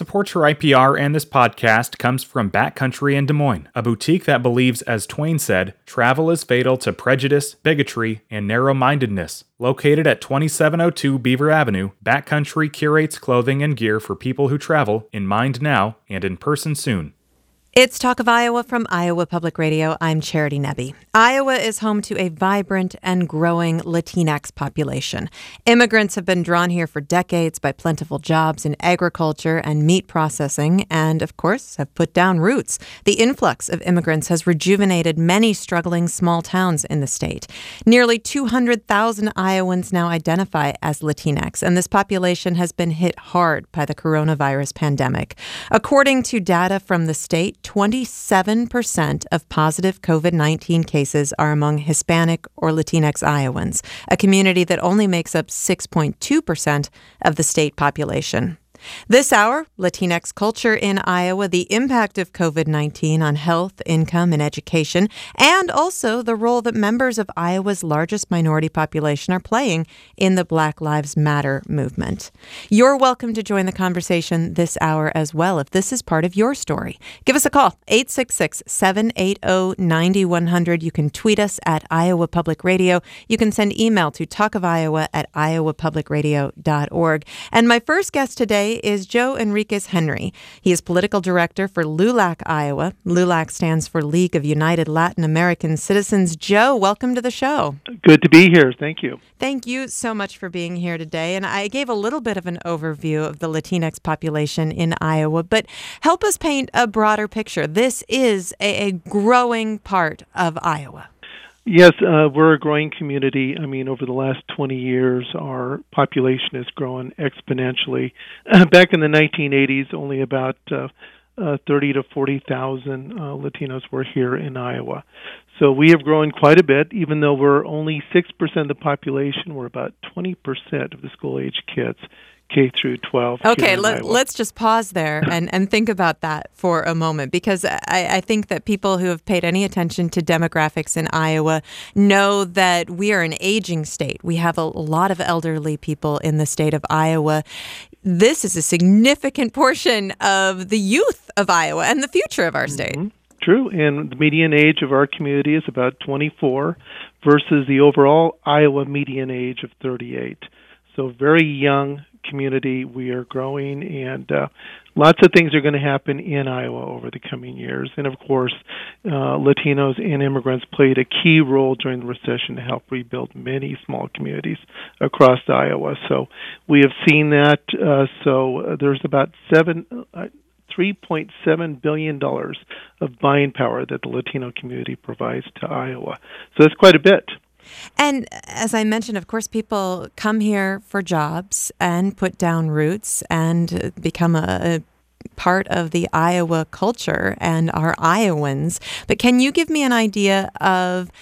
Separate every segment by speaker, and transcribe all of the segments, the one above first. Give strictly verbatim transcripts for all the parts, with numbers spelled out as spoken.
Speaker 1: Support for I P R and this podcast comes from Backcountry in Des Moines, a boutique that believes, as Twain said, travel is fatal to prejudice, bigotry, and narrow-mindedness. Located at twenty-seven oh two Beaver Avenue, Backcountry curates clothing and gear for people who travel, in mind now and in person soon.
Speaker 2: It's Talk of Iowa from Iowa Public Radio. I'm Charity Nebbe. Iowa is home to a vibrant and growing Latinx population. Immigrants have been drawn here for decades by plentiful jobs in agriculture and meat processing, and, of course, have put down roots. The influx of immigrants has rejuvenated many struggling small towns in the state. Nearly two hundred thousand Iowans now identify as Latinx, and this population has been hit hard by the coronavirus pandemic. According to data from the state, twenty-seven percent of positive covid nineteen cases are among Hispanic or Latinx Iowans, a community that only makes up six point two percent of the state population. This hour, Latinx culture in Iowa, the impact of covid nineteen on health, income, and education, and also the role that members of Iowa's largest minority population are playing in the Black Lives Matter movement. You're welcome to join the conversation this hour as well if this is part of your story. Give us a call, eight six six, seven eight zero, nine one zero zero. You can tweet us at Iowa Public Radio. You can send email to talkofiowa at iowa public radio dot org. And my first guest today is Joe Enriquez Henry. He is political director for LULAC, Iowa. LULAC stands for League of United Latin American Citizens. Joe, welcome to the show.
Speaker 3: Good to be here. Thank you.
Speaker 2: Thank you so much for being here today. And I gave a little bit of an overview of the Latinx population in Iowa, but help us paint a broader picture. This is a, a growing part of Iowa.
Speaker 3: Yes, uh, we're a growing community. I mean, over the last twenty years, our population has grown exponentially. Back in the nineteen eighties, only about uh, uh, thirty to forty thousand uh, Latinos were here in Iowa. So we have grown quite a bit. Even though we're only six percent of the population, we're about twenty percent of the school-age kids, K through twelve.
Speaker 2: Okay, let, let's just pause there and, and think about that for a moment, because I, I think that people who have paid any attention to demographics in Iowa know that we are an aging state. We have a lot of elderly people in the state of Iowa. This is a significant portion of the youth of Iowa and the future of our state.
Speaker 3: Mm-hmm. True, and the median age of our community is about twenty-four versus the overall Iowa median age of thirty-eight. So very young community. We are growing, and uh, lots of things are going to happen in Iowa over the coming years. And of course, uh, Latinos and immigrants played a key role during the recession to help rebuild many small communities across Iowa. So we have seen that. Uh, so uh, there's about seven. Uh, three point seven billion dollars of buying power that the Latino community provides to Iowa. So that's quite a bit.
Speaker 2: And as I mentioned, of course, people come here for jobs and put down roots and become a, a part of the Iowa culture and are Iowans. But can you give me an idea of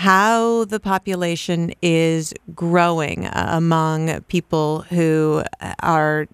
Speaker 2: how the population is growing uh, among people who are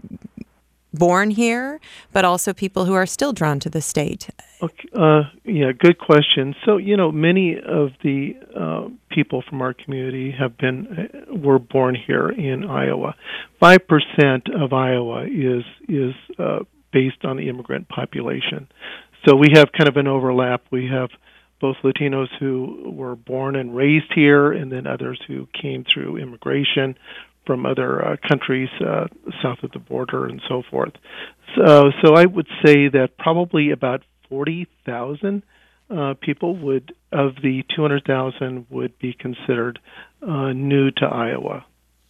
Speaker 2: born here, but also people who are still drawn to the state?
Speaker 3: Okay, uh, yeah, good question. So, you know, many of the uh, people from our community have been uh, were born here in Iowa. Five percent of Iowa is is uh, based on the immigrant population. So we have kind of an overlap. We have both Latinos who were born and raised here, and then others who came through immigration from other uh, countries uh, south of the border and so forth. So, so I would say that probably about forty thousand uh, people would, of the two hundred thousand, would be considered uh, new to Iowa.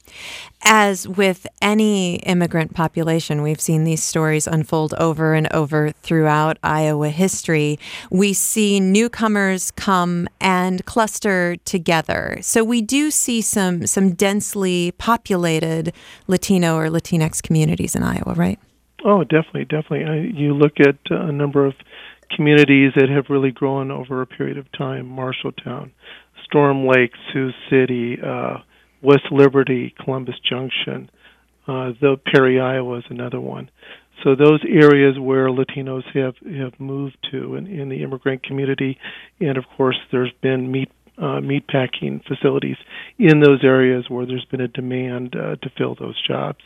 Speaker 2: As with any immigrant population, we've seen these stories unfold over and over throughout Iowa history. We see newcomers come and cluster together. So we do see some some densely populated Latino or Latinx communities in Iowa, right?
Speaker 3: Oh, definitely, definitely. I, you look at uh, a number of communities that have really grown over a period of time: Marshalltown, Storm Lake, Sioux City, uh, West Liberty, Columbus Junction, uh, the Perry, Iowa is another one. So those areas where Latinos have, have moved to in, in the immigrant community, and of course there's been meat uh, meat packing facilities in those areas where there's been a demand uh, to fill those jobs.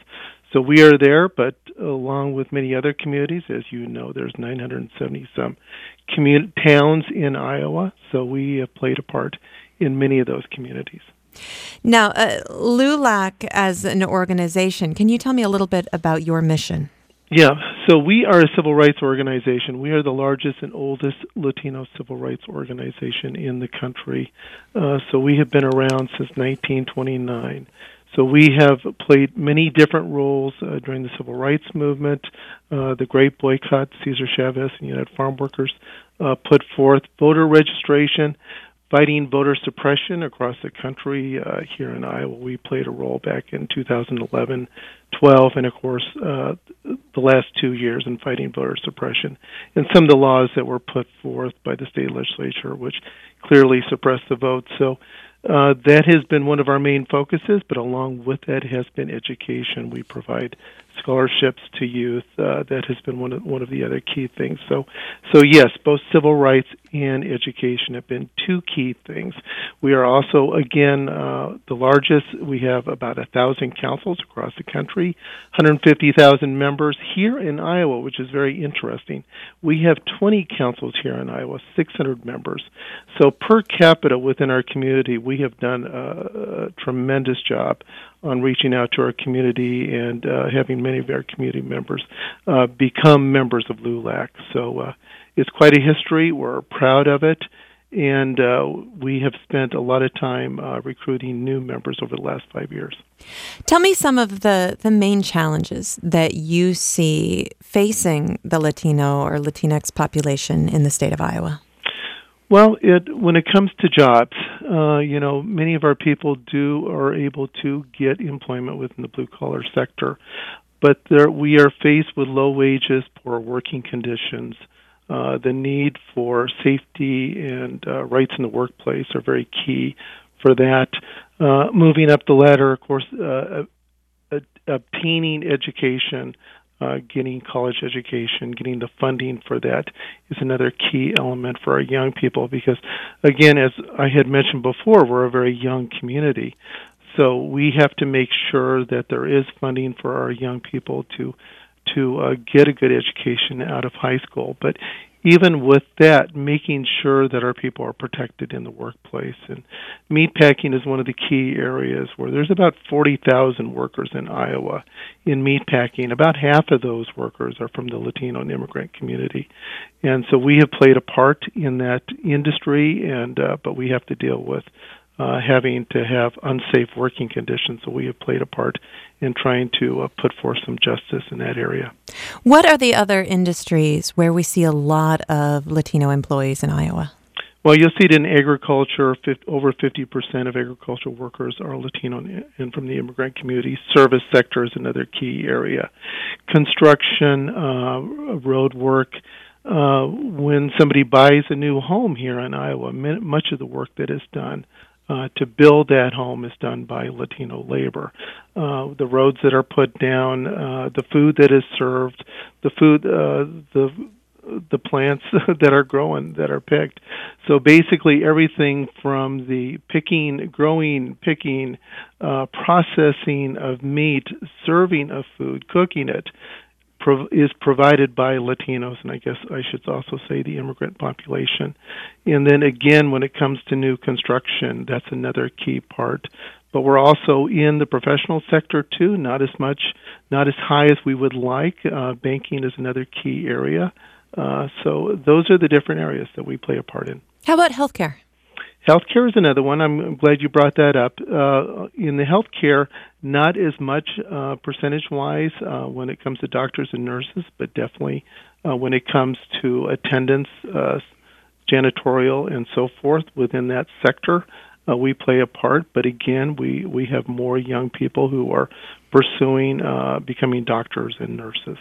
Speaker 3: So we are there, but along with many other communities, as you know, there's nine hundred seventy some commun- towns in Iowa, so we have played a part in many of those communities.
Speaker 2: Now, uh, L U L A C as an organization, can you tell me a little bit about your mission?
Speaker 3: Yeah, so we are a civil rights organization. We are the largest and oldest Latino civil rights organization in the country. Uh, so we have been around since nineteen twenty-nine. So we have played many different roles uh, during the civil rights movement, uh, the Great Boycott, Cesar Chavez and United Farm Workers uh, put forth voter registration, fighting voter suppression across the country. Uh, here in Iowa, we played a role back in two thousand eleven, twelve, and of course uh, the last two years in fighting voter suppression, and some of the laws that were put forth by the state legislature, which clearly suppressed the vote. So uh, that has been one of our main focuses, but along with that has been education. We provide scholarships to youth. Uh, that has been one of one of the other key things. So, so yes, both civil rights and education have been two key things. We are also, again, uh, the largest. We have about a thousand councils across the country, one hundred fifty thousand members here in Iowa, which is very interesting. We have twenty councils here in Iowa, six hundred members. So per capita within our community, we have done a, a tremendous job on reaching out to our community and uh, having many of our community members uh, become members of L U L A C. So uh, it's quite a history. We're proud of it, and uh, we have spent a lot of time uh, recruiting new members over the last five years.
Speaker 2: Tell me some of the, the main challenges that you see facing the Latino or Latinx population in the state of Iowa.
Speaker 3: Well, it, when it comes to jobs, uh, you know, many of our people do are able to get employment within the blue-collar sector, but there, we are faced with low wages, poor working conditions. Uh, the need for safety and uh, rights in the workplace are very key for that. Uh, moving up the ladder, of course, uh, obtaining education, Uh, getting college education, getting the funding for that is another key element for our young people because, again, as I had mentioned before, we're a very young community. So we have to make sure that there is funding for our young people to to uh, get a good education out of high school. But even with that, making sure that our people are protected in the workplace. And meatpacking is one of the key areas where there's about forty thousand workers in Iowa in meatpacking. About half of those workers are from the Latino and immigrant community. And so we have played a part in that industry, and uh, but we have to deal with uh, having to have unsafe working conditions. So we have played a part in trying to uh, put forth some justice in that area.
Speaker 2: What are the other industries where we see a lot of Latino employees in Iowa?
Speaker 3: Well, you'll see it in agriculture. Over fifty percent of agricultural workers are Latino and from the immigrant community. Service sector is another key area. Construction, uh, road work. Uh, when somebody buys a new home here in Iowa, much of the work that is done Uh, to build that home is done by Latino labor. Uh, the roads that are put down, uh, the food that is served, the food, uh, the the plants that are growing, that are picked. So basically everything from the picking, growing, picking, uh, processing of meat, serving of food, cooking it, is provided by Latinos, and I guess I should also say the immigrant population. And then again, when it comes to new construction, that's another key part. But we're also in the professional sector too, not as much, not as high as we would like. Uh, banking is another key area. Uh, so those are the different areas that we play a part in.
Speaker 2: How about healthcare?
Speaker 3: Healthcare is another one. I'm glad you brought that up. Uh, in the healthcare, not as much uh, percentage-wise uh, when it comes to doctors and nurses, but definitely uh, when it comes to attendance, uh, janitorial, and so forth within that sector, uh, we play a part. But again, we, we have more young people who are pursuing uh, becoming doctors and nurses.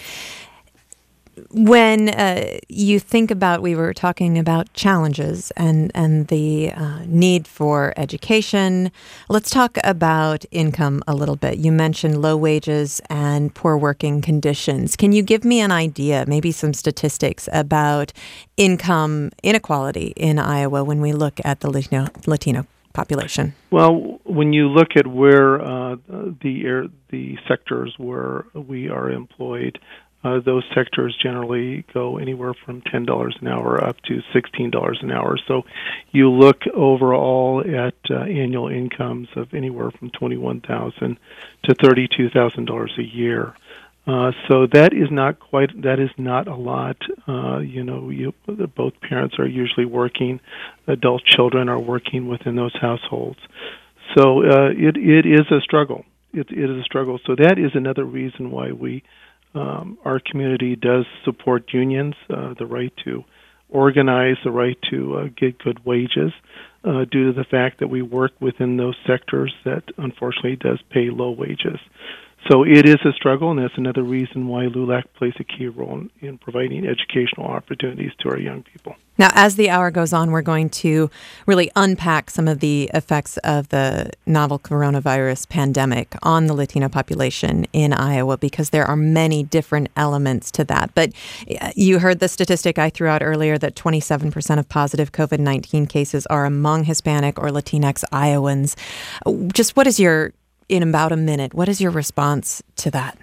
Speaker 2: When uh, you think about, we were talking about challenges and, and the uh, need for education. Let's talk about income a little bit. You mentioned low wages and poor working conditions. Can you give me an idea, maybe some statistics about income inequality in Iowa when we look at the Latino, Latino population?
Speaker 3: Well, when you look at where uh, the air, the sectors where we are employed, uh, those sectors generally go anywhere from ten dollars an hour up to sixteen dollars an hour. So you look overall at uh, annual incomes of anywhere from twenty-one thousand dollars to thirty-two thousand dollars a year. Uh, so that is not quite, that is not a lot. Uh, you know, you, both parents are usually working. Adult children are working within those households. So uh, it it is a struggle. It, it is a struggle. So that is another reason why we, um, our community does support unions, uh, the right to organize, the right to uh, get good wages, uh, due to the fact that we work within those sectors that unfortunately does pay low wages. So it is a struggle, and that's another reason why LULAC plays a key role in, in providing educational opportunities to our young people.
Speaker 2: Now, as the hour goes on, we're going to really unpack some of the effects of the novel coronavirus pandemic on the Latino population in Iowa, because there are many different elements to that. But you heard the statistic I threw out earlier that twenty-seven percent of positive COVID nineteen cases are among Hispanic or Latinx Iowans. Just what is your In about a minute, what is your response to that?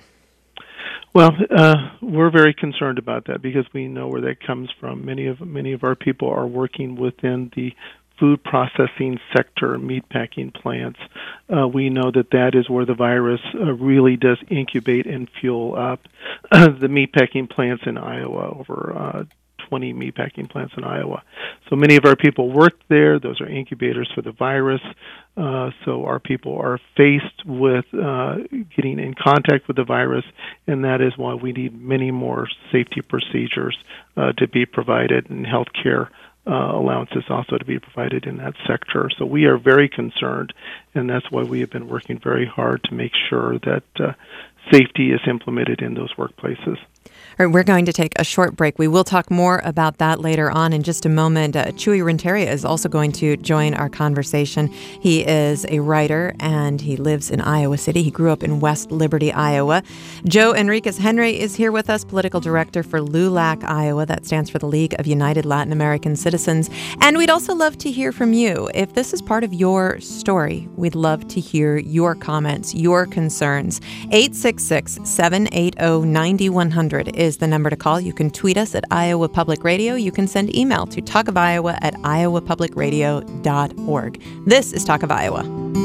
Speaker 3: Well, uh, we're very concerned about that because we know where that comes from. Many of many of our people are working within the food processing sector, meatpacking plants. Uh, we know that that is where the virus uh, really does incubate and fuel up. Uh, the meatpacking plants in Iowa, over uh, twenty meatpacking plants in Iowa. So many of our people work there. Those are incubators for the virus. Uh, so our people are faced with uh, getting in contact with the virus, and that is why we need many more safety procedures uh, to be provided, and health care uh, allowances also to be provided in that sector. So we are very concerned, and that's why we have been working very hard to make sure that uh, safety is implemented in those workplaces.
Speaker 2: All right, we're going to take a short break. We will talk more about that later on in just a moment. Uh, Chuy Renteria is also going to join our conversation. He is a writer, and he lives in Iowa City. He grew up in West Liberty, Iowa. Joe Enriquez Henry is here with us, political director for LULAC, Iowa. That stands for the League of United Latin American Citizens. And we'd also love to hear from you. If this is part of your story, we'd love to hear your comments, your concerns. eight six six, seven eight zero, nine one zero zero is the number to call. You can tweet us at Iowa Public Radio. You can send email to talk of iowa at iowa public radio dot org. This is Talk of Iowa.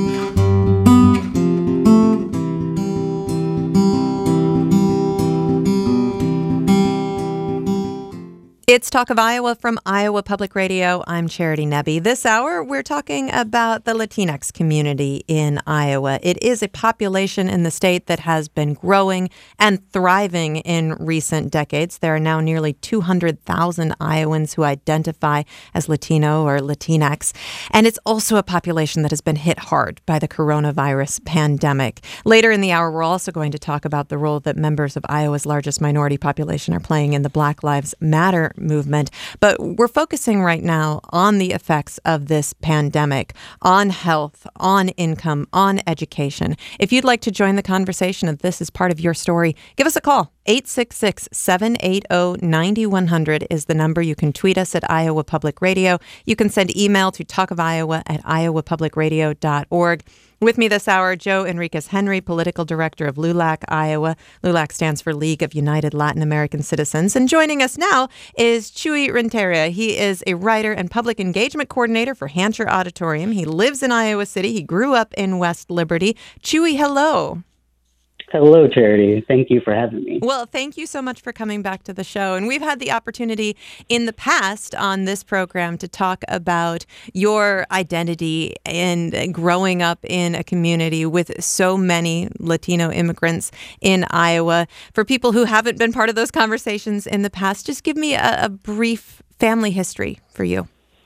Speaker 2: It's Talk of Iowa from Iowa Public Radio. I'm Charity Nebbe. This hour, we're talking about the Latinx community in Iowa. It is a population in the state that has been growing and thriving in recent decades. There are now nearly two hundred thousand Iowans who identify as Latino or Latinx. And it's also a population that has been hit hard by the coronavirus pandemic. Later in the hour, we're also going to talk about the role that members of Iowa's largest minority population are playing in the Black Lives Matter movement. But we're focusing right now on the effects of this pandemic, on health, on income, on education. If you'd like to join the conversation, if this is part of your story, give us a call. eight six six, seven eight zero, nine one zero zero is the number. You can tweet us at Iowa Public Radio. You can send email to talkofiowa at iowa public radio dot org. With me this hour, Joe Enriquez Henry, political director of LULAC, Iowa. LULAC stands for League of United Latin American Citizens. And joining us now is Chuy Renteria. He is a writer and public engagement coordinator for Hancher Auditorium. He lives in Iowa City. He grew up in West Liberty. Chuy, hello.
Speaker 4: Hello, Charity. Thank you for having me.
Speaker 2: Well, thank you so much for coming back to the show. And we've had the opportunity in the past on this program to talk about your identity and growing up in a community with so many Latino immigrants in Iowa. For people who haven't been part of those conversations in the past, just give me a, a brief family history for you.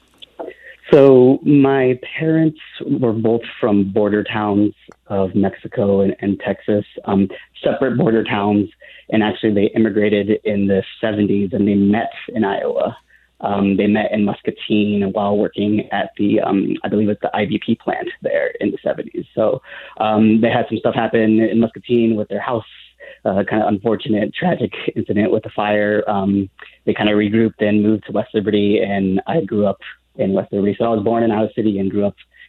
Speaker 4: So my parents were both from border towns of Mexico and, and Texas, um, separate border towns. And actually they immigrated in the seventies and they met in Iowa. Um, they met in Muscatine while working at the, um, I believe it's the I B P plant there in the seventies. So um, they had some stuff happen in Muscatine with their house. Uh, kind of unfortunate, tragic incident with the fire. Um, they kind of regrouped and moved to West Liberty, and I grew up in West Liberty. So I was born in Iowa City and grew up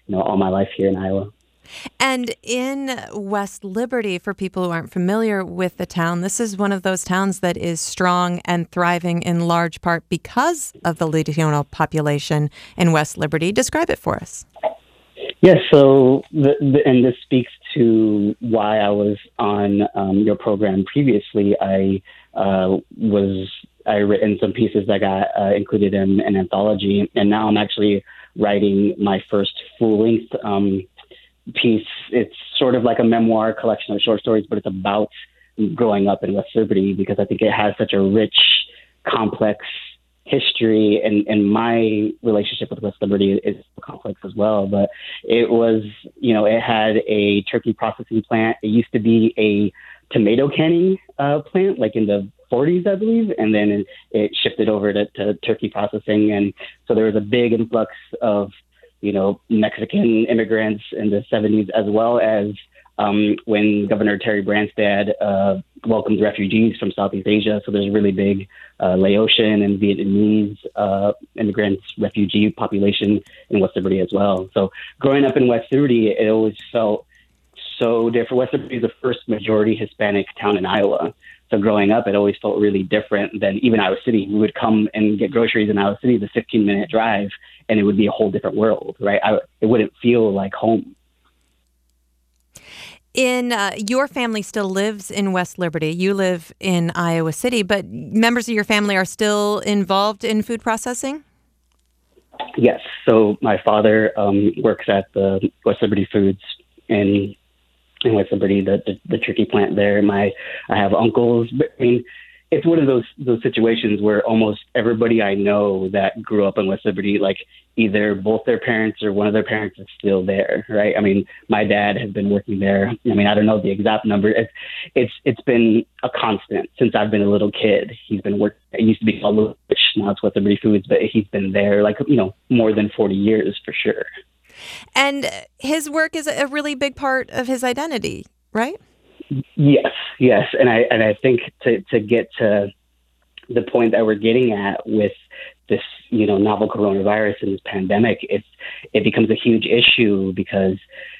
Speaker 4: you know, all my life here in Iowa.
Speaker 2: And in West Liberty, for people who aren't familiar with the town, this is one of those towns that is strong and thriving in large part because of the Latino population in West Liberty. Describe it for us.
Speaker 4: Yes, so, the, the, and this speaks to why I was on um, your program previously. I uh, was, I written some pieces that got uh, included in an anthology, and now I'm actually writing my first full-length um piece. It's sort of like a memoir collection of short stories, but it's about growing up in West Liberty because I think it has such a rich, complex history, and, and my relationship with West Liberty is complex as well. But it was, you know, it had a turkey processing plant. It used to be a tomato canning uh, plant, like in the forties, I believe, and then it, it shifted over to, to turkey processing. And so there was a big influx of you know, Mexican immigrants in the seventies, as well as um, when Governor Terry Branstad uh, welcomed refugees from Southeast Asia. So there's a really big uh, Laotian and Vietnamese uh, immigrants, refugee population in West Liberty as well. So growing up in West Liberty, it always felt so different. West Liberty is the first majority Hispanic town in Iowa. So growing up, it always felt really different than even Iowa City. We would come and get groceries in Iowa City, the fifteen minute drive, and it would be a whole different world, right? I, it wouldn't feel like home.
Speaker 2: In uh, your family still lives in West Liberty. You live in Iowa City, but members of your family are still involved in food processing?
Speaker 4: Yes. So my father um, works at the West Liberty Foods in in West Liberty, the, the the turkey plant there. My I have uncles. But, I mean, it's one of those those situations where almost everybody I know that grew up in West Liberty, like either both their parents or one of their parents is still there, right? I mean, my dad has been working there. I mean, I don't know the exact number. It's it's it's been a constant since I've been a little kid. He's been working. It used to be called Little Fish, now it's West Liberty Foods, but he's been there like you know more than forty years for sure.
Speaker 2: And his work is a really big part of his identity, right?
Speaker 4: Yes, yes. And I and I think to, to get to the point that we're getting at with this, you know, novel coronavirus and this pandemic, it's it becomes a huge issue because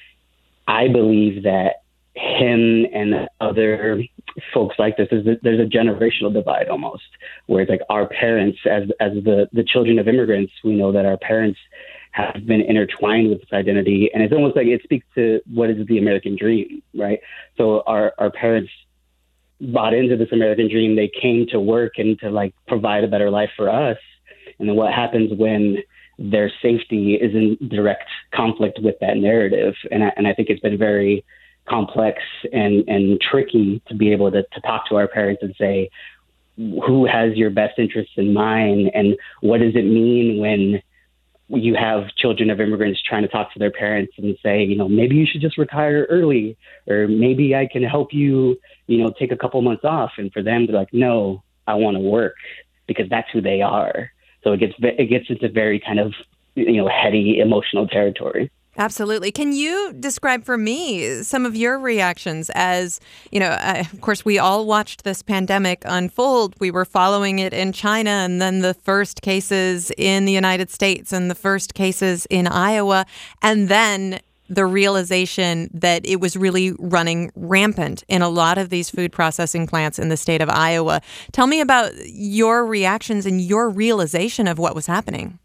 Speaker 4: I believe that him and other folks like this, is there's a generational divide almost, where it's like our parents, as as the, the children of immigrants, we know that our parents have been intertwined with this identity. And it's almost like it speaks to what is the American dream, right? So our, our parents bought into this American dream. They came to work and to like provide a better life for us. And then what happens when their safety is in direct conflict with that narrative? And I, and I think it's been very complex and, and tricky to be able to, to talk to our parents and say, who has your best interests in mind? And what does it mean when you have children of immigrants trying to talk to their parents and say, you know, maybe you should just retire early, or maybe I can help you, you know, take a couple months off. And for them to like, no, I want to work, because that's who they are. So it gets, it gets into very kind of, you know, heady emotional territory.
Speaker 2: Absolutely. Can you describe for me some of your reactions as, you know, uh, of course, we all watched this pandemic unfold. We were following it in China, and then the first cases in the United States and the first cases in Iowa, and then the realization that it was really running rampant in a lot of these food processing plants in the state of Iowa. Tell me about your reactions and your realization of what was happening.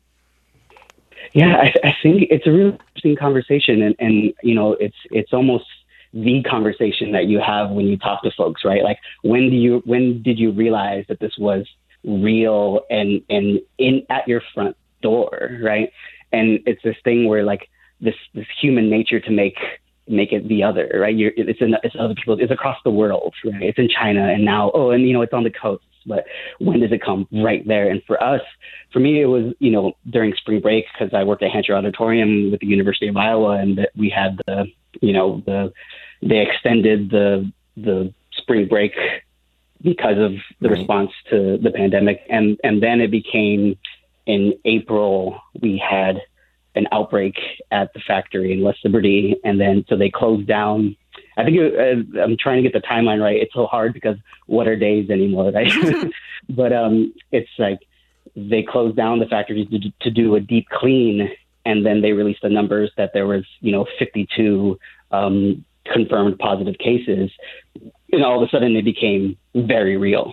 Speaker 4: Yeah, I, I think it's a really interesting conversation, and, and you know, it's it's almost the conversation that you have when you talk to folks, right? Like, when do you when did you realize that this was real and and in at your front door, right? And it's this thing where like this this human nature to make make it the other, right? You're, it's in it's other people, it's across the world, right? It's in China, and now oh, and you know, it's on the coast. But when does it come? Right there. And for us, for me, it was, you know, during spring break, because I worked at Hancher Auditorium with the University of Iowa, and we had the, you know, the, they extended the, the spring break because of the right. response to the pandemic. And, and then it became in April, we had an outbreak at the factory in West Liberty. And then, so they closed down. I think it, uh, I'm trying to get the timeline right. It's so hard because what are days anymore, right? but um, it's like they closed down the factory to, to do a deep clean, and then they released the numbers that there was, you know, fifty-two um, confirmed positive cases, and all of a sudden it became very real.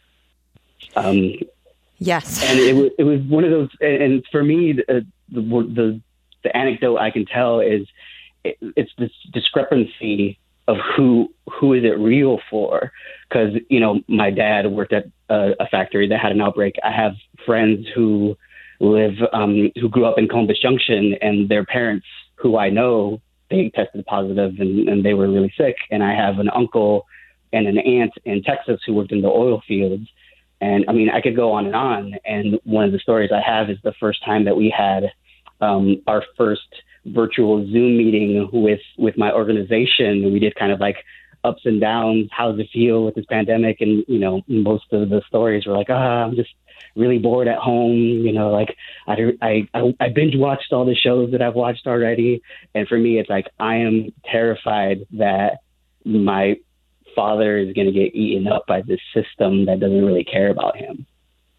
Speaker 4: Um,
Speaker 2: yes.
Speaker 4: And it was, it was one of those, and for me, the, the, the, the anecdote I can tell is it, it's this discrepancy of who, who is it real for? Because, you know, my dad worked at a, a factory that had an outbreak. I have friends who live, um, who grew up in Columbus Junction, and their parents, who I know, they tested positive and, and they were really sick. And I have an uncle and an aunt in Texas who worked in the oil fields. And I mean, I could go on and on. And one of the stories I have is the first time that we had um, our first virtual Zoom meeting with, with my organization. We did kind of like ups and downs. How does it feel with this pandemic? And, you know, most of the stories were like, ah, I'm just really bored at home. You know, like I, I, I binge watched all the shows that I've watched already. And for me, it's like, I am terrified that my father is going to get eaten up by this system that doesn't really care about him.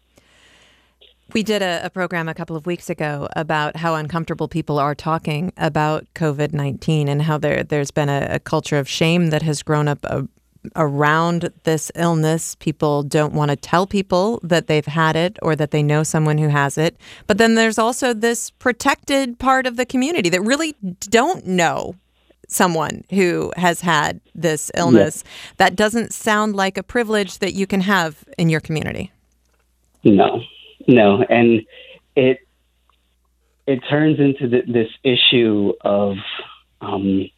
Speaker 2: We did a, a program a couple of weeks ago about how uncomfortable people are talking about COVID nineteen and how there, there's been a, a culture of shame that has grown up a, around this illness. People don't want to tell people that they've had it or that they know someone who has it. But then there's also this protected part of the community that really don't know someone who has had this illness. Yes. That doesn't sound like a privilege that you can have in your community.
Speaker 4: No. No, and it it turns into the, this issue of um,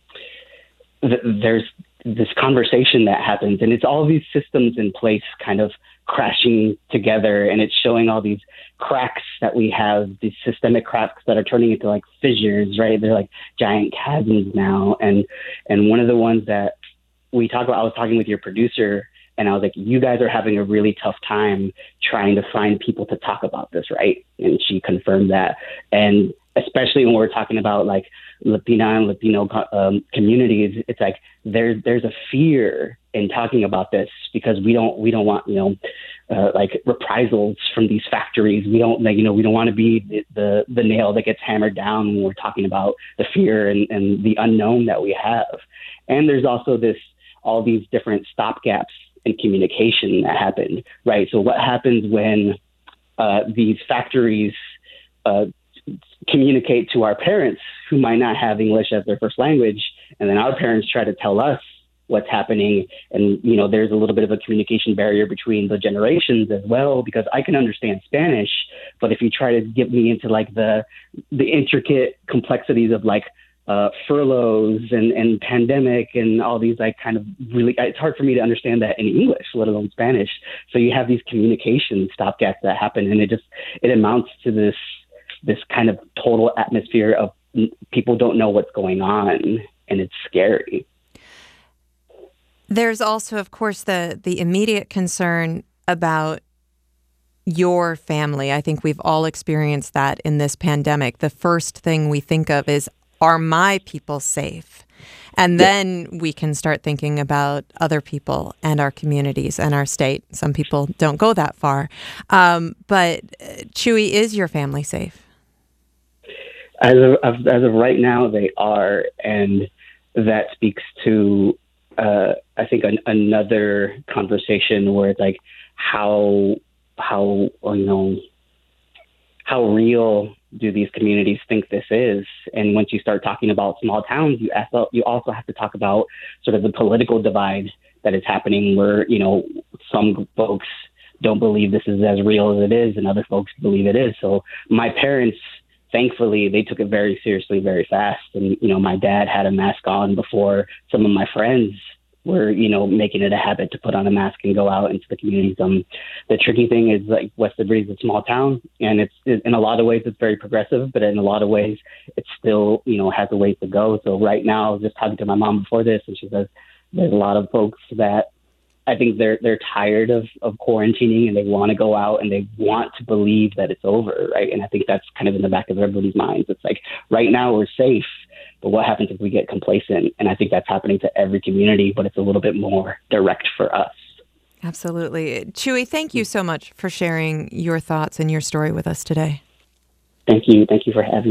Speaker 4: th- there's this conversation that happens, and it's all these systems in place kind of crashing together, and it's showing all these cracks that we have, these systemic cracks that are turning into like fissures, right? They're like giant chasms now, and and one of the ones that we talk about, I was talking with your producer. And I was like, you guys are having a really tough time trying to find people to talk about this, right? And she confirmed that. And especially when we're talking about like Latina and Latino um, communities, it's like there's there's a fear in talking about this because we don't we don't want you know uh, like reprisals from these factories. We don't like you know we don't want to be the, the the nail that gets hammered down when we're talking about the fear and, and the unknown that we have. And there's also this all these different stopgaps and communication that happened, right? So what happens when uh, these factories uh, communicate to our parents who might not have English as their first language, and then our parents try to tell us what's happening, and you know, there's a little bit of a communication barrier between the generations as well, because I can understand Spanish, but if you try to get me into like the the intricate complexities of like Uh, furloughs and, and pandemic and all these like kind of really, it's hard for me to understand that in English, let alone Spanish. So you have these communication stopgaps that happen, and it just, it amounts to this, this kind of total atmosphere of people don't know what's going on, and it's scary.
Speaker 2: There's also, of course, the, the immediate concern about your family. I think we've all experienced that in this pandemic. The first thing we think of is, are my people safe? And then we can start thinking about other people and our communities and our state. Some people don't go that far. Um, but Chewy, is your family safe?
Speaker 4: As of, as of right now, they are. And that speaks to, uh, I think, an, another conversation where it's like how, how, you know, how real do these communities think this is? And once you start talking about small towns, you also, you also have to talk about sort of the political divide that is happening where, you know, some folks don't believe this is as real as it is and other folks believe it is. So my parents, thankfully, they took it very seriously, very fast. And, you know, my dad had a mask on before some of my friends were, you know, making it a habit to put on a mask and go out into the communities. Um, the tricky thing is like West Liberty is a small town, and it's it, in a lot of ways it's very progressive, but in a lot of ways it still, you know, has a ways to go. So right now, I was just talking to my mom before this, and she says there's a lot of folks that I think they're they're tired of, of quarantining, and they want to go out and they want to believe that it's over, right? And I think that's kind of in the back of everybody's minds. It's like right now we're safe, but what happens if we get complacent? And I think that's happening to every community, but it's a little bit more direct for us.
Speaker 2: Absolutely. Chewy, thank you so much for sharing your thoughts and your story with us today.
Speaker 4: Thank you. Thank you for having me.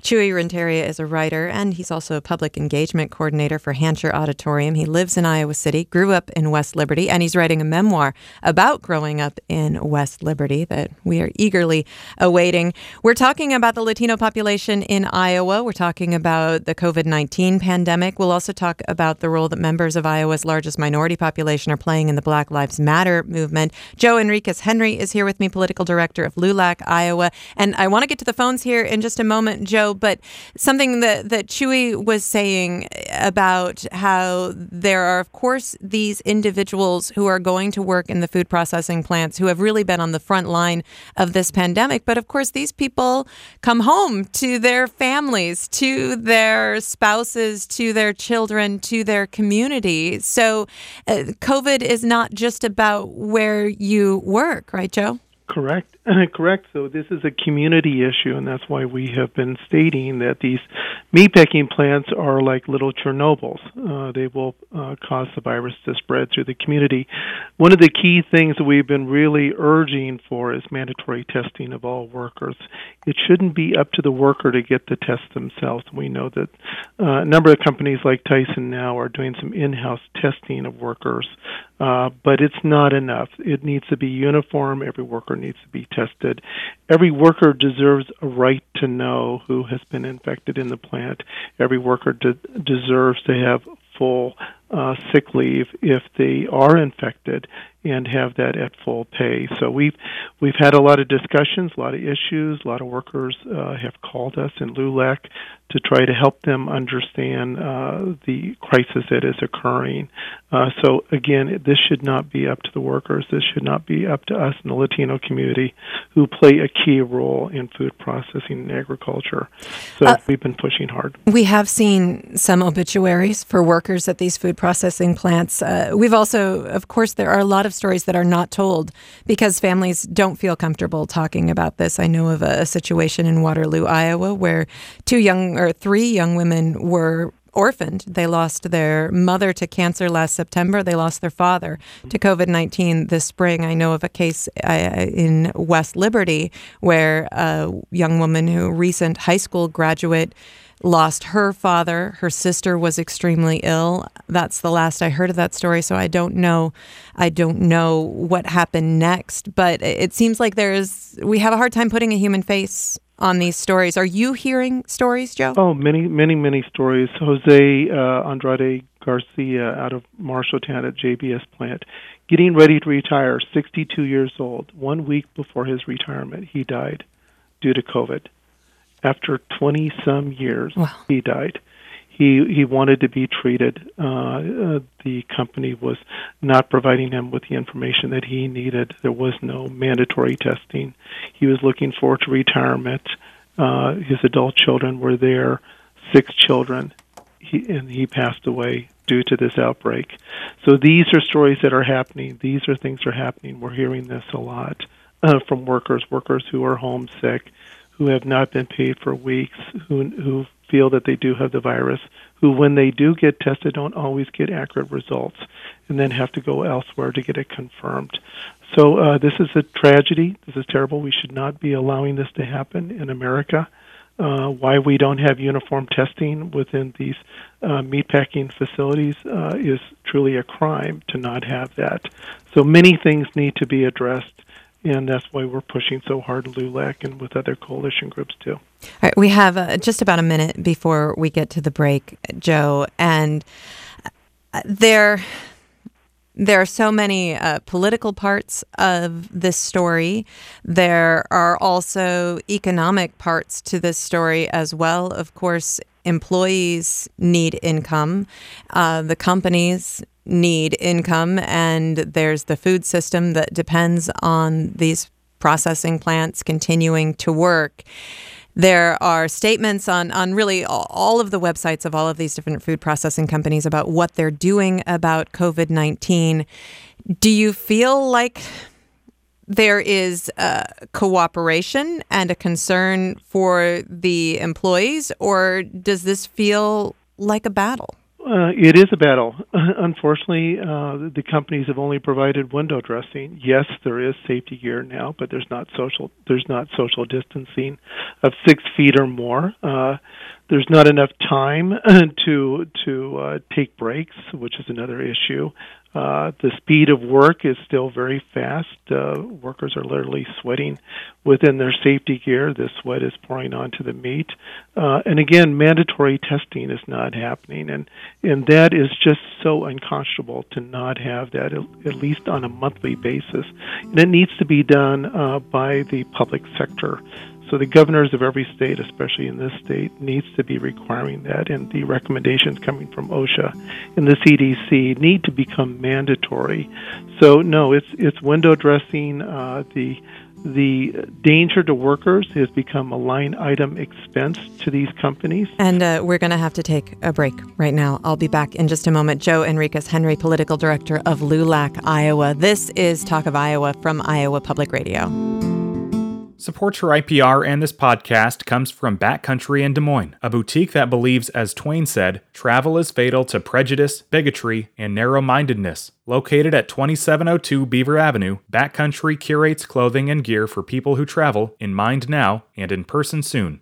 Speaker 2: Chuy Renteria is a writer, and he's also a public engagement coordinator for Hancher Auditorium. He lives in Iowa City, grew up in West Liberty, and he's writing a memoir about growing up in West Liberty that we are eagerly awaiting. We're talking about the Latino population in Iowa. We're talking about the covid nineteen pandemic. We'll also talk about the role that members of Iowa's largest minority population are playing in the Black Lives Matter movement. Joe Enriquez Henry is here with me, political director of LULAC, Iowa. And I want to get to the phones here in just a moment, Joe, but something that, that Chuy was saying about how there are, of course, these individuals who are going to work in the food processing plants who have really been on the front line of this pandemic. But of course, these people come home to their families, to their spouses, to their children, to their community. So uh, COVID is not just about where you work, right, Joe?
Speaker 3: Correct. Correct. So this is a community issue, and that's why we have been stating that these meatpacking plants are like little Chernobyls. Uh, they will uh, cause the virus to spread through the community. One of the key things that we've been really urging for is mandatory testing of all workers. It shouldn't be up to the worker to get the test themselves. We know that uh, a number of companies like Tyson now are doing some in-house testing of workers, uh, but it's not enough. It needs to be uniform. Every worker needs to be tested. Every worker deserves a right to know who has been infected in the plant. Every worker de- deserves to have full uh, sick leave if they are infected and have that at full pay. So we've we've had a lot of discussions, a lot of issues. A lot of workers uh, have called us in LULAC to try to help them understand uh, the crisis that is occurring. Uh, so again, this should not be up to the workers. This should not be up to us in the Latino community, who play a key role in food processing and agriculture. So uh, we've been pushing hard.
Speaker 2: We have seen some obituaries for workers at these food processing plants. Uh, we've also, of course, there are a lot of stories that are not told because families don't feel comfortable talking about this. I know of a, a situation in Waterloo, Iowa, where two young or three young women were orphaned. They lost their mother to cancer last September. They lost their father to covid nineteen this spring. I know of a case uh, in West Liberty where a young woman who recent high school graduate lost her father. Her sister was extremely ill. That's the last I heard of that story. So I don't know. I don't know what happened next. But it seems like there is. We have a hard time putting a human face on these stories. Are you hearing stories, Joe?
Speaker 3: Oh, many, many, many stories. Jose uh, Andrade Garcia out of Marshalltown at J B S plant, getting ready to retire, sixty-two years old. One week before his retirement, he died due to COVID. After twenty-some years, wow. he died. He he wanted to be treated. Uh, uh, the company was not providing him with the information that he needed. There was no mandatory testing. He was looking forward to retirement. Uh, his adult children were there, six children, he, and he passed away due to this outbreak. So these are stories that are happening. These are things that are happening. We're hearing this a lot uh, from workers, workers who are homesick, who have not been paid for weeks, who who feel that they do have the virus, who when they do get tested don't always get accurate results, and then have to go elsewhere to get it confirmed. So uh, this is a tragedy. This is terrible. We should not be allowing this to happen in America. Uh, why we don't have uniform testing within these uh, meatpacking facilities uh, is truly a crime to not have that. So many things need to be addressed. And that's why we're pushing so hard at LULAC and with other coalition groups, too.
Speaker 2: All right, we have uh, just about a minute before we get to the break, Joe. And there, there are so many uh, political parts of this story. There are also economic parts to this story as well. Of course, employees need income. Uh, the companies need income, and there's the food system that depends on these processing plants continuing to work. There are statements on, on really all of the websites of all of these different food processing companies about what they're doing about covid nineteen. Do you feel like there is a cooperation and a concern for the employees, or does this feel like a battle?
Speaker 3: uh, it is a battle. Unfortunately, uh, the companies have only provided window dressing. Yes, there is safety gear now, but there's not social. There's not social distancing of six feet or more. Uh, there's not enough time to to uh, take breaks, which is another issue. Uh, the speed of work is still very fast. Uh, workers are literally sweating within their safety gear. The sweat is pouring onto the meat. Uh, and again, mandatory testing is not happening. And, and that is just so unconscionable to not have that, at, at least on a monthly basis. And it needs to be done uh, by the public sector. So the governors of every state, especially in this state, needs to be requiring that, and the recommendations coming from OSHA and the C D C need to become mandatory. So no, it's it's window dressing. Uh, the the danger to workers has become a line item expense to these companies.
Speaker 2: And uh, we're going to have to take a break right now. I'll be back in just a moment. Joe Enriquez Henry, political director of LULAC, Iowa. This is Talk of Iowa from Iowa Public Radio.
Speaker 1: Support for I P R and this podcast comes from Backcountry in Des Moines, a boutique that believes, as Twain said, travel is fatal to prejudice, bigotry, and narrow-mindedness. Located at twenty-seven oh two Beaver Avenue, Backcountry curates clothing and gear for people who travel, in mind now and in person soon.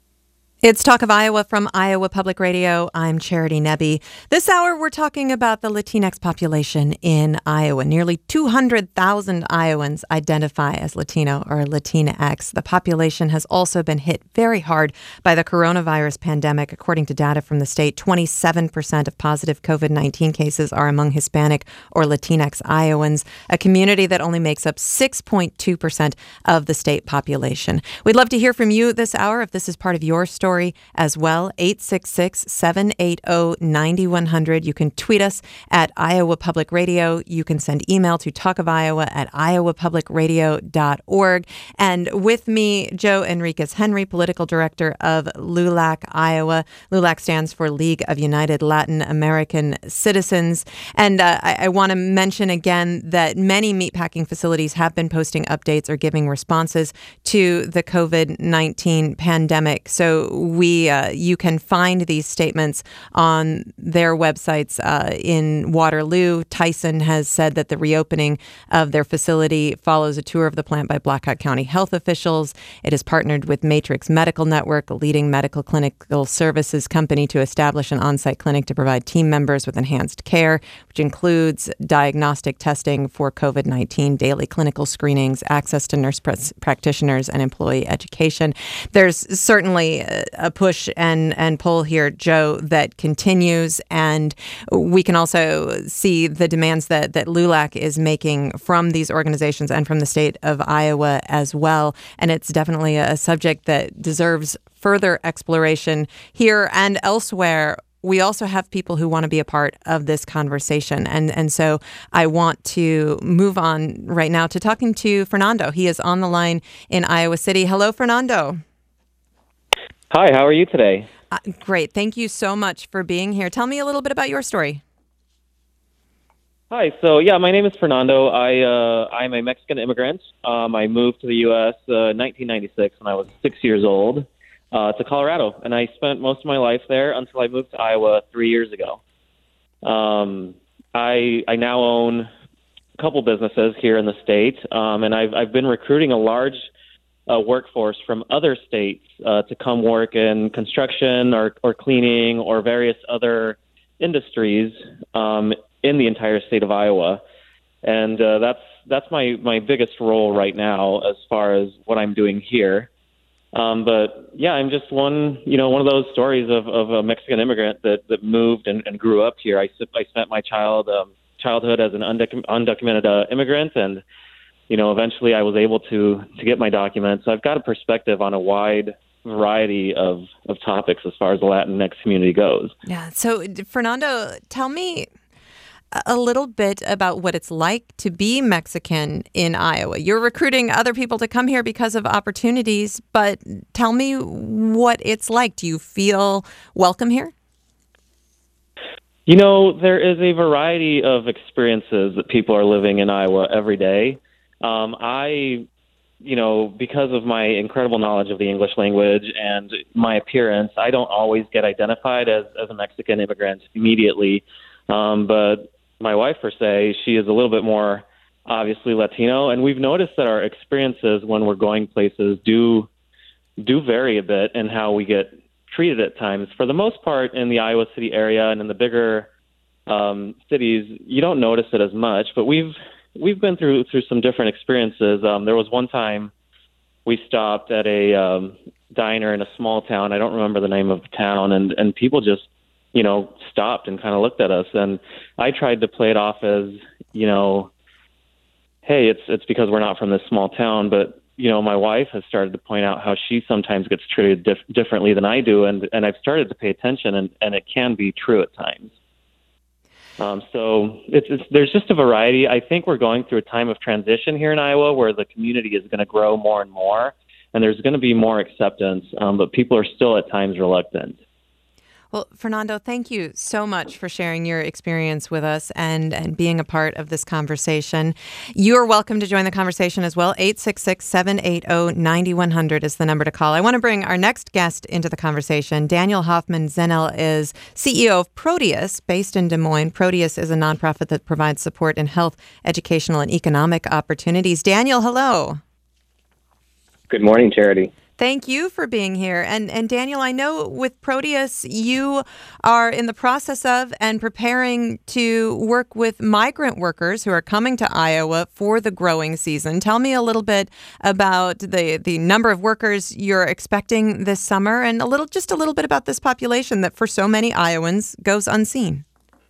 Speaker 2: It's Talk of Iowa from Iowa Public Radio. I'm Charity Nebbe. This hour, we're talking about the Latinx population in Iowa. Nearly two hundred thousand Iowans identify as Latino or Latinx. The population has also been hit very hard by the coronavirus pandemic. According to data from the state, twenty-seven percent of positive covid nineteen cases are among Hispanic or Latinx Iowans, a community that only makes up six point two percent of the state population. We'd love to hear from you this hour if this is part of your story as well. Eight six six, seven eight zero, nine one zero zero. You can tweet us at Iowa Public Radio. You can send email to talkofiowa at iowa public radio dot org. And with me, Joe Enriquez Henry, political director of LULAC, Iowa. LULAC stands for League of United Latin American Citizens. And uh, I, I want to mention again that many meatpacking facilities have been posting updates or giving responses to the covid nineteen pandemic. So we, uh, you can find these statements on their websites. Uh, in Waterloo, Tyson has said that the reopening of their facility follows a tour of the plant by Black Hawk County health officials. It has partnered with Matrix Medical Network, a leading medical clinical services company, to establish an on-site clinic to provide team members with enhanced care, which includes diagnostic testing for covid nineteen, daily clinical screenings, access to nurse pr- practitioners, and employee education. There's certainly a push and, and pull here, Joe, that continues. And we can also see the demands that, that LULAC is making from these organizations and from the state of Iowa as well. And it's definitely a subject that deserves further exploration here and elsewhere. We also have people who want to be a part of this conversation. And, and so I want to move on right now to talking to Fernando. He is on the line in Iowa City. Hello, Fernando.
Speaker 5: Hi, how are you today?
Speaker 2: Uh, great. Thank you so much for being here. Tell me a little bit about your story.
Speaker 5: Hi. So, yeah, my name is Fernando. I, uh, I'm a Mexican immigrant. Um, I moved to the U S uh, in nineteen ninety-six when I was six years old uh, to Colorado, and I spent most of my life there until I moved to Iowa three years ago. Um, I, I now own a couple businesses here in the state, um, and I've, I've been recruiting a large Uh, workforce from other states uh, to come work in construction or, or cleaning or various other industries um, in the entire state of Iowa. And uh, that's that's my, my biggest role right now as far as what I'm doing here. Um, but yeah, I'm just one, you know, one of those stories of, of a Mexican immigrant that, that moved and, and grew up here. I, I spent my child um, childhood as an undoc- undocumented uh, immigrant, and you know, eventually I was able to to get my documents. So I've got a perspective on a wide variety of, of topics as far as the Latinx community goes.
Speaker 2: Yeah. So, Fernando, tell me a little bit about what it's like to be Mexican in Iowa. You're recruiting other people to come here because of opportunities, but tell me what it's like. Do you feel welcome here?
Speaker 5: You know, there is a variety of experiences that people are living in Iowa every day. Um, I you know, because of my incredible knowledge of the English language and my appearance, I don't always get identified as, as a Mexican immigrant immediately. Um, but my wife, per se, she is a little bit more obviously Latino, and we've noticed that our experiences when we're going places do do vary a bit in how we get treated at times. For the most part, in the Iowa City area and in the bigger um, cities, you don't notice it as much. But we've we've been through through some different experiences. Um, there was one time we stopped at a um, diner in a small town. I don't remember the name of the town, and and people just you know stopped and kind of looked at us. And I tried to play it off as you know. hey, it's it's because we're not from this small town, but, you know, my wife has started to point out how she sometimes gets treated dif- differently than I do, and, and I've started to pay attention, and, and it can be true at times. Um, so it's, it's there's just a variety. I think we're going through a time of transition here in Iowa where the community is going to grow more and more, and there's going to be more acceptance, um, but people are still at times reluctant.
Speaker 2: Well, Fernando, thank you so much for sharing your experience with us and, and being a part of this conversation. You're welcome to join the conversation as well. eight six six, seven eight zero, nine one zero zero is the number to call. I want to bring our next guest into the conversation. Daniel Hoffman-Zennel is C E O of Proteus, based in Des Moines. Proteus is a nonprofit that provides support in health, educational, and economic opportunities. Daniel, hello.
Speaker 6: Good morning, Charity.
Speaker 2: Thank you for being here. And and Daniel, I know with Proteus, you are in the process of and preparing to work with migrant workers who are coming to Iowa for the growing season. Tell me a little bit about the, the number of workers you're expecting this summer, and a little just a little bit about this population that for so many Iowans goes unseen.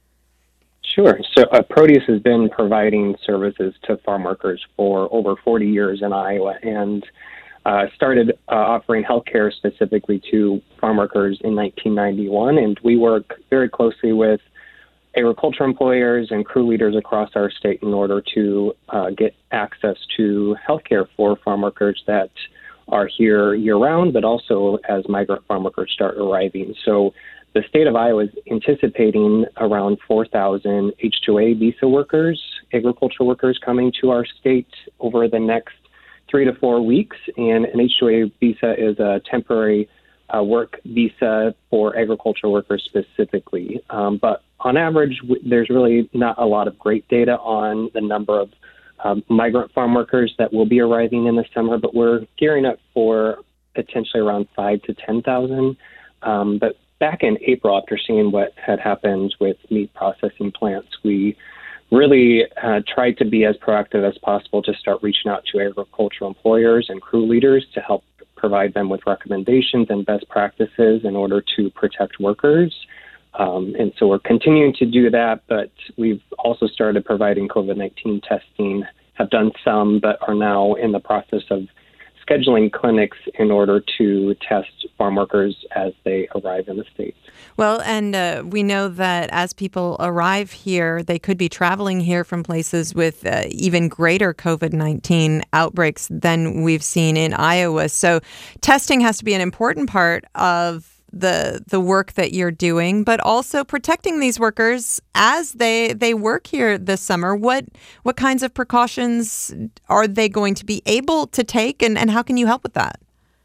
Speaker 6: Sure. So uh, Proteus has been providing services to farm workers for over forty years in Iowa, and Uh, started uh, offering healthcare specifically to farm workers in nineteen ninety-one, and we work very closely with agriculture employers and crew leaders across our state in order to uh, get access to healthcare for farm workers that are here year-round, but also as migrant farm workers start arriving. So the state of Iowa is anticipating around four thousand H two A visa workers, agriculture workers coming to our state over the next three to four weeks, and an H two A visa is a temporary uh, work visa for agriculture workers specifically. Um, but on average, w- there's really not a lot of great data on the number of um, migrant farm workers that will be arriving in the summer, but we're gearing up for potentially around five to ten thousand. Um, but back in April, after seeing what had happened with meat processing plants, we really uh, tried to be as proactive as possible to start reaching out to agricultural employers and crew leaders to help provide them with recommendations and best practices in order to protect workers. Um, and so we're continuing to do that, but we've also started providing COVID nineteen testing, have done some, but are now in the process of scheduling clinics in order to test farm workers as they arrive in the state.
Speaker 2: Well, and uh, we know that as people arrive here, they could be traveling here from places with uh, even greater COVID nineteen outbreaks than we've seen in Iowa. So testing has to be an important part of the the work that you're doing, but also protecting these workers as they they work here this summer. What what kinds of precautions are they going to be able to take, and, and how can you help with that?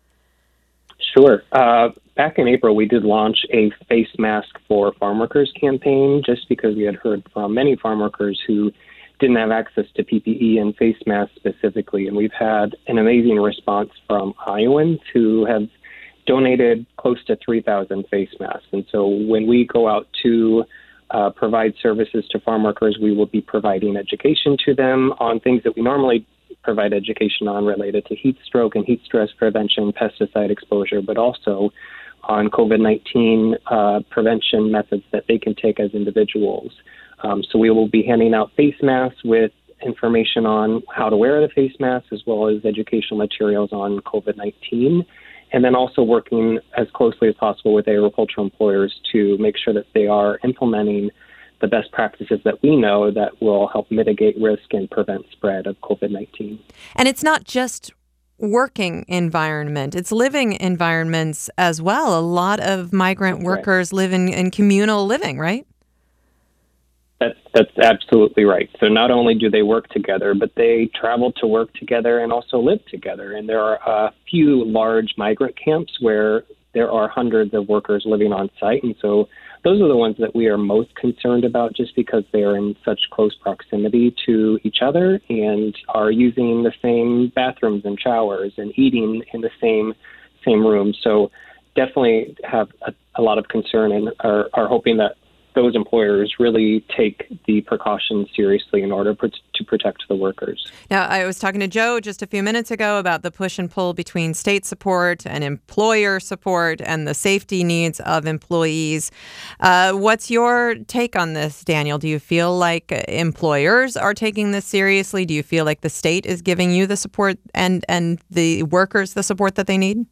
Speaker 6: Sure. Uh, back in April, we did launch a face mask for farm workers campaign, just because we had heard from many farm workers who didn't have access to P P E and face masks specifically. And we've had an amazing response from Iowans who have donated close to three thousand face masks. And so when we go out to uh, provide services to farm workers, we will be providing education to them on things that we normally provide education on related to heat stroke and heat stress prevention, pesticide exposure, but also on COVID nineteen uh, prevention methods that they can take as individuals. Um, so we will be handing out face masks with information on how to wear the face mask, as well as educational materials on COVID nineteen. And then also working as closely as possible with agricultural employers to make sure that they are implementing the best practices that we know that will help mitigate risk and prevent spread of COVID nineteen.
Speaker 2: And it's not just working environment, it's living environments as well. A lot of migrant
Speaker 6: That's
Speaker 2: workers
Speaker 6: right.
Speaker 2: live in, in communal living, right?
Speaker 6: That's, that's absolutely right. So not only do they work together, but they travel to work together and also live together. And there are a few large migrant camps where there are hundreds of workers living on site. And so those are the ones that we are most concerned about, just because they are in such close proximity to each other and are using the same bathrooms and showers and eating in the same same room. So definitely have a, a lot of concern and are, are hoping that those employers really take the precautions seriously in order pr- to protect the workers.
Speaker 2: Now, I was talking to Joe just a few minutes ago about the push and pull between state support and employer support and the safety needs of employees. Uh, what's your take on this, Daniel? Do you feel like employers are taking this seriously? Do you feel like the state is giving you the support and, and the workers the support that they need?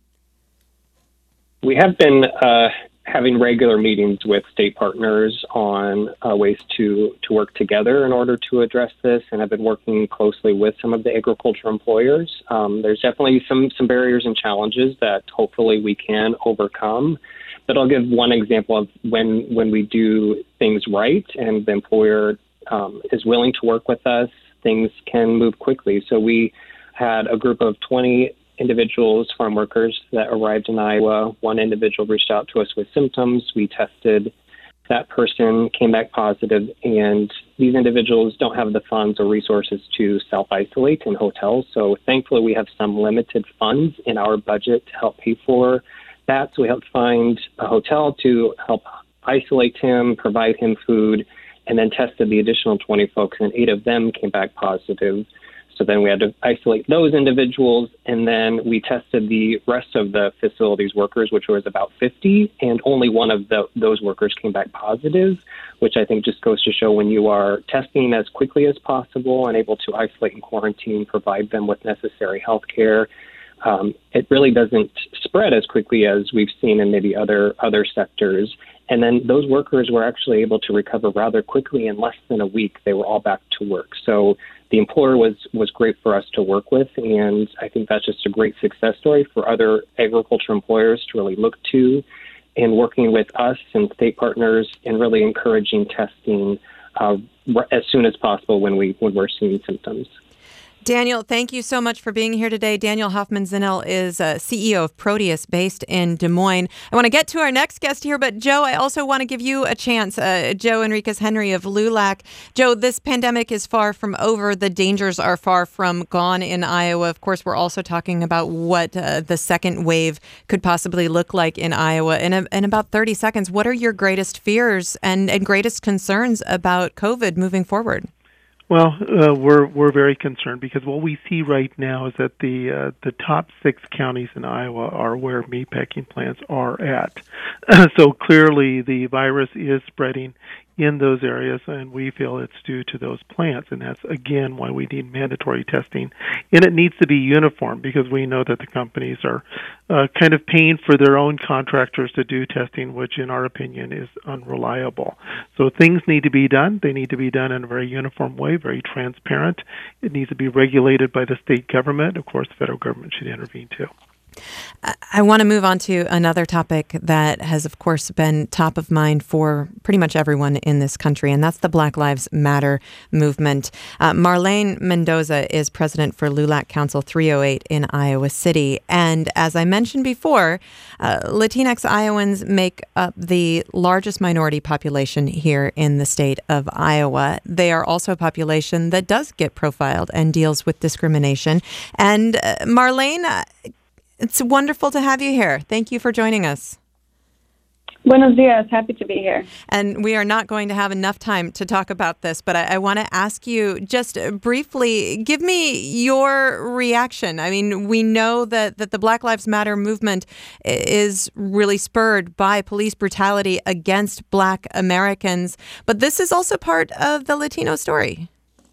Speaker 6: We have been uh, having regular meetings with state partners on uh, ways to, to work together in order to address this, and I've been working closely with some of the agriculture employers. Um, there's definitely some, some barriers and challenges that hopefully we can overcome, but I'll give one example of when, when we do things right and the employer um, is willing to work with us, things can move quickly. So we had a group of twenty individuals, farm workers, that arrived in Iowa. One individual reached out to us with symptoms. We tested that person, came back positive, and these individuals don't have the funds or resources to self-isolate in hotels. So thankfully, we have some limited funds in our budget to help pay for that. So we helped find a hotel to help isolate him, provide him food, and then tested the additional twenty folks, and eight of them came back positive. So then we had to isolate those individuals, and then we tested the rest of the facility's workers, which was about fifty, and only one of the, those workers came back positive, which I think just goes to show when you are testing as quickly as possible and able to isolate and quarantine, provide them with necessary health care, um, it really doesn't spread as quickly as we've seen in maybe other other sectors. And then those workers were actually able to recover rather quickly. In less than a week, they were all back to work. So the employer was, was great for us to work with, and I think that's just a great success story for other agriculture employers to really look to, and working with us and state partners and really encouraging testing uh, as soon as possible when, we, when we're seeing symptoms.
Speaker 2: Daniel, thank you so much for being here today. Daniel Hoffman-Zinnel is uh, C E O of Proteus, based in Des Moines. I want to get to our next guest here, but Joe, I also want to give you a chance. Uh, Joe Enriquez Henry of LULAC. Joe, this pandemic is far from over. The dangers are far from gone in Iowa. Of course, we're also talking about what uh, the second wave could possibly look like in Iowa. In, a, in about thirty seconds, what are your greatest fears and, and greatest concerns about COVID moving forward?
Speaker 3: Well, uh, we're we're very concerned because what we see right now is that the uh, the top six counties in Iowa are where meat packing plants are at. So clearly, the virus is spreading in those areas, and we feel it's due to those plants, and that's again why we need mandatory testing, and it needs to be uniform because we know that the companies are uh, kind of paying for their own contractors to do testing, which in our opinion is unreliable. So things need to be done. They need to be done in a very uniform way, very transparent. It needs to be regulated by the state government. Of course, the federal government should intervene too.
Speaker 2: I want to move on to another topic that has, of course, been top of mind for pretty much everyone in this country, and that's the Black Lives Matter movement. Uh, Marlene Mendoza is president for LULAC Council three oh eight in Iowa City. And as I mentioned before, uh, Latinx Iowans make up the largest minority population here in the state of Iowa. They are also a population that does get profiled and deals with discrimination. And uh, Marlene, uh, it's wonderful to have you here. Thank you for joining us.
Speaker 7: Buenos dias. Happy to be here.
Speaker 2: And we are not going to have enough time to talk about this, but I, I want to ask you just briefly, give me your reaction. I mean, we know that, that the Black Lives Matter movement is really spurred by police brutality against Black Americans, but this is also part of the Latino story.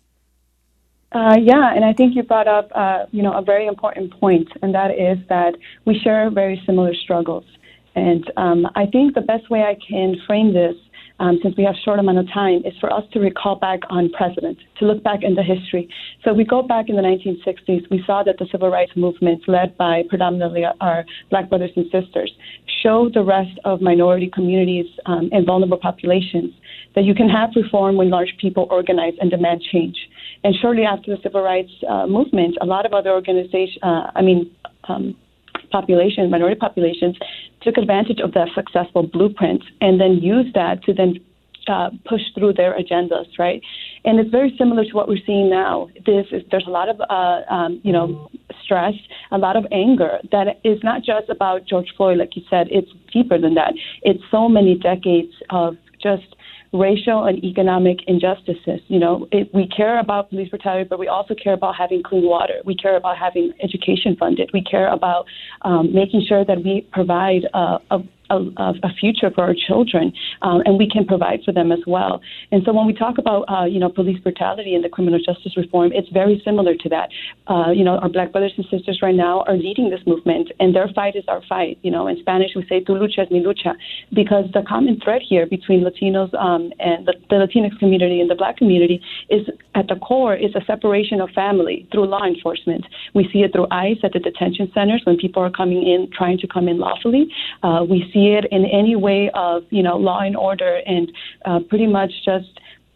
Speaker 7: Uh, yeah, and I think you brought up, uh, you know, a very important point, and that is that we share very similar struggles. And um, I think the best way I can frame this um, since we have a short amount of time, is for us to recall back on precedent, to look back into history. So we go back in the nineteen sixties, we saw that the civil rights movements led by predominantly our Black brothers and sisters showed the rest of minority communities um, and vulnerable populations that you can have reform when large people organize and demand change. And shortly after the civil rights uh, movement, a lot of other organizations, uh, I mean, um, populations, minority populations, took advantage of that successful blueprint and then used that to then uh, push through their agendas, right? And it's very similar to what we're seeing now. This is, there's a lot of, uh, um, you know, stress, a lot of anger that is not just about George Floyd, like you said. It's deeper than that. It's so many decades of just racial and economic injustices. You know, it, we care about police brutality, but we also care about having clean water. We care about having education funded. We care about um, making sure that we provide uh, a A, a future for our children, um, and we can provide for them as well. And so when we talk about, uh, you know, police brutality and the criminal justice reform, it's very similar to that. Uh, you know, our Black brothers and sisters right now are leading this movement, and their fight is our fight. You know, in Spanish we say, tu lucha es mi lucha, because the common thread here between Latinos um, and the, the Latinx community and the Black community is, at the core, is a separation of family through law enforcement. We see it through ICE at the detention centers when people are coming in, trying to come in lawfully. Uh, we see it in any way of, you know, law and order and uh, pretty much just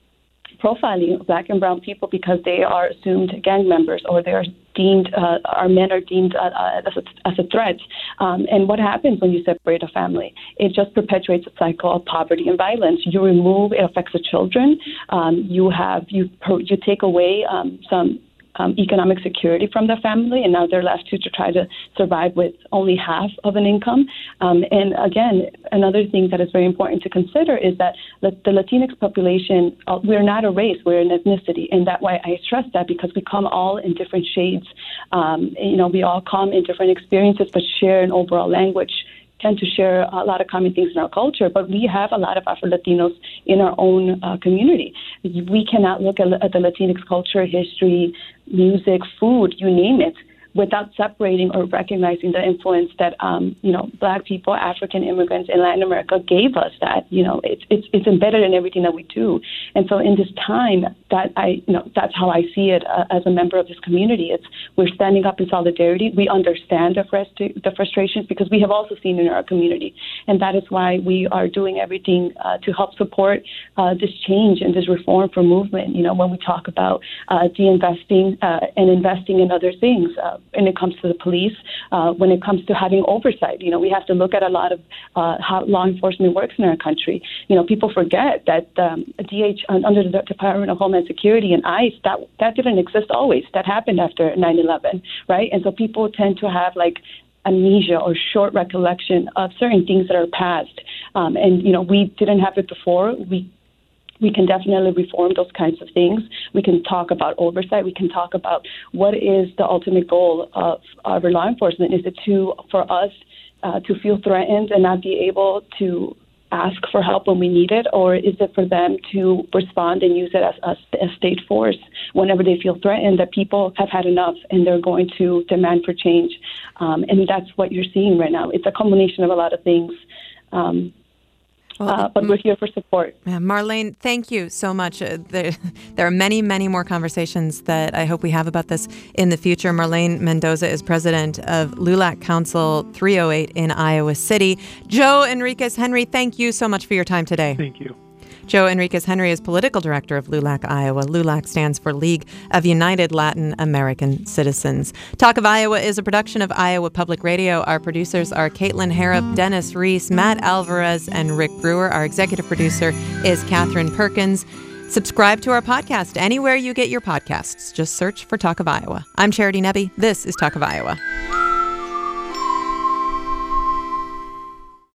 Speaker 7: profiling Black and brown people because they are assumed gang members or they are deemed, uh, our men are deemed uh, uh, as, a, as a threat. Um, and what happens when you separate a family? It just perpetuates a cycle of poverty and violence. You remove, it affects the children. Um, you have, you, you take away um, some Um, economic security from their family, and now they're left to, to try to survive with only half of an income. Um, and again, another thing that is very important to consider is that the, the Latinx population, uh, we're not a race, we're an ethnicity, and that why I stress that because we come all in different shades. Um, you know, we all come in different experiences, but share an overall language. Tend to share a lot of common things in our culture, but we have a lot of Afro-Latinos in our own uh, community. We cannot look at, at the Latinx culture, history, music, food, you name it, without separating or recognizing the influence that, um, you know, Black people, African immigrants in Latin America gave us that, you know, it's, it's, it's embedded in everything that we do. And so in this time that I, you know, that's how I see it uh, as a member of this community. It's, we're standing up in solidarity. We understand the, frust- the frustrations because we have also seen it in our community. And that is why we are doing everything uh, to help support uh, this change and this reform for movement. You know, when we talk about uh, de-investing uh, and investing in other things, uh, when it comes to the police, uh, when it comes to having oversight. You know, we have to look at a lot of uh, how law enforcement works in our country. You know, people forget that um, D H under the Department of Homeland Security and ICE, that that didn't exist always. That happened after nine eleven, right? And so people tend to have like amnesia or short recollection of certain things that are past. Um, and, you know, we didn't have it before. We We can definitely reform those kinds of things. We can talk about oversight. We can talk about what is the ultimate goal of our law enforcement. Is it to for us uh, to feel threatened and not be able to ask for help when we need it, or is it for them to respond and use it as a, a state force whenever they feel threatened that people have had enough and they're going to demand for change? Um, and that's what you're seeing right now. It's a combination of a lot of things. Um, Well, uh, but we're here for support.
Speaker 2: Marlene, thank you so much. Uh, there, there are many, many more conversations that I hope we have about this in the future. Marlene Mendoza is president of LULAC Council three oh eight in Iowa City. Joe Enriquez Henry, thank you so much for your time today.
Speaker 3: Thank you.
Speaker 2: Joe Enriquez Henry is political director of LULAC Iowa. LULAC stands for League of United Latin American Citizens. Talk of Iowa is a production of Iowa Public Radio. Our producers are Caitlin Harrop, Dennis Reese, Matt Alvarez, and Rick Brewer. Our executive producer is Catherine Perkins. Subscribe to our podcast anywhere you get your podcasts. Just search for Talk of Iowa. I'm Charity Nebbe. This is Talk of Iowa.